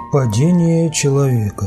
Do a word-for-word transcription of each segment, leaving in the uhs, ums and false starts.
Падение человека.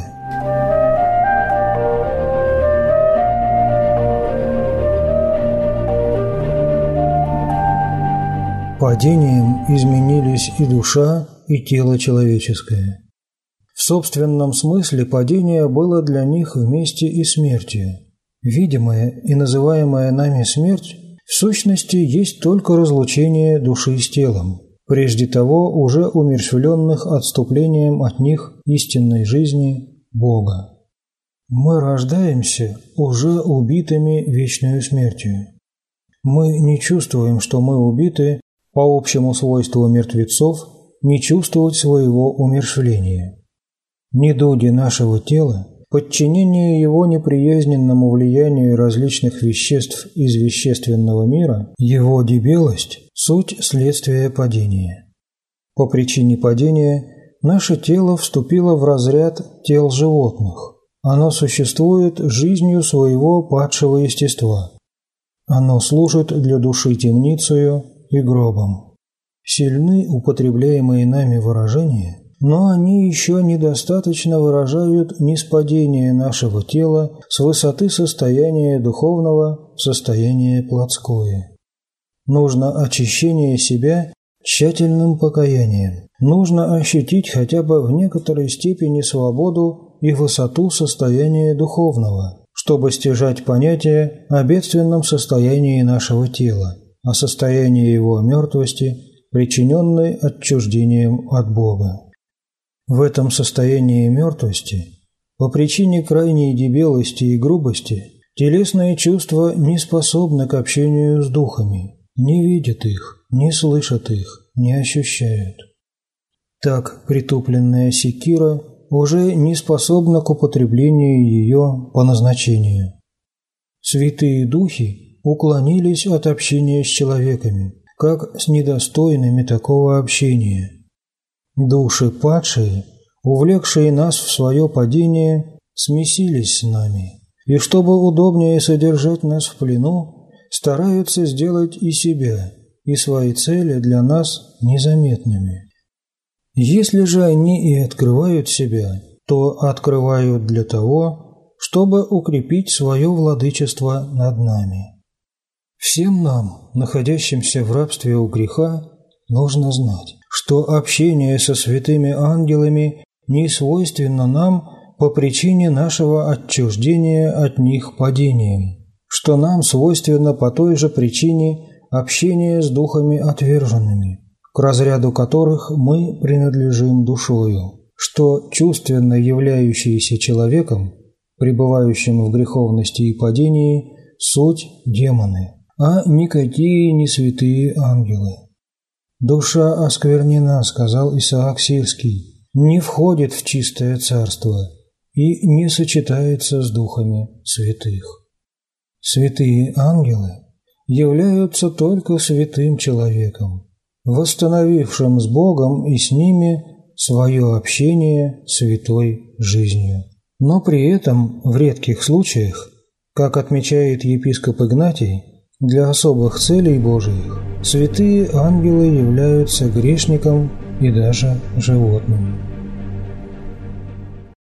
Падением изменились и душа, и тело человеческое. В собственном смысле падение было для них вместе и смертью. Видимая и называемая нами смерть в сущности есть только разлучение души с телом, прежде того уже умерщвленных отступлением от них истинной жизни Бога. Мы рождаемся уже убитыми вечной смертью. Мы не чувствуем, что мы убиты по общему свойству мертвецов, не чувствовать своего умерщвления. Недуги нашего тела, подчинение его неприязненному влиянию различных веществ из вещественного мира, его дебелость – суть следствия падения. По причине падения наше тело вступило в разряд тел животных. Оно существует жизнью своего падшего естества. Оно служит для души темницею и гробом. Сильны употребляемые нами выражения, но они еще недостаточно выражают ниспадение нашего тела с высоты состояния духовного в состояние плотское. Нужно очищение себя тщательным покаянием. Нужно ощутить хотя бы в некоторой степени свободу и высоту состояния духовного, чтобы стяжать понятие о бедственном состоянии нашего тела, о состоянии его мертвости, причиненной отчуждением от Бога. В этом состоянии мертвости, по причине крайней дебелости и грубости, телесные чувства не способны к общению с духами, не видят их, не слышат их, не ощущают. Так притупленная секира уже не способна к употреблению ее по назначению. Святые духи уклонились от общения с человеками, как с недостойными такого общения. Души падшие, увлекшие нас в свое падение, смесились с нами, и чтобы удобнее содержать нас в плену, стараются сделать и себя, и свои цели для нас незаметными. Если же они и открывают себя, то открывают для того, чтобы укрепить свое владычество над нами. Всем нам, находящимся в рабстве у греха, нужно знать, что общение со святыми ангелами не свойственно нам по причине нашего отчуждения от них падением, что нам свойственно по той же причине общение с духами отверженными, к разряду которых мы принадлежим душою, что чувственно являющиеся человеком, пребывающим в греховности и падении, суть демоны, а никакие не святые ангелы. «Душа осквернена, — сказал Исаак Сирский, — не входит в чистое царство и не сочетается с духами святых». Святые ангелы являются только святым человеком, восстановившим с Богом и с ними свое общение святой жизнью. Но при этом в редких случаях, как отмечает епископ Игнатий, для особых целей Божиих святые ангелы являются грешником и даже животными.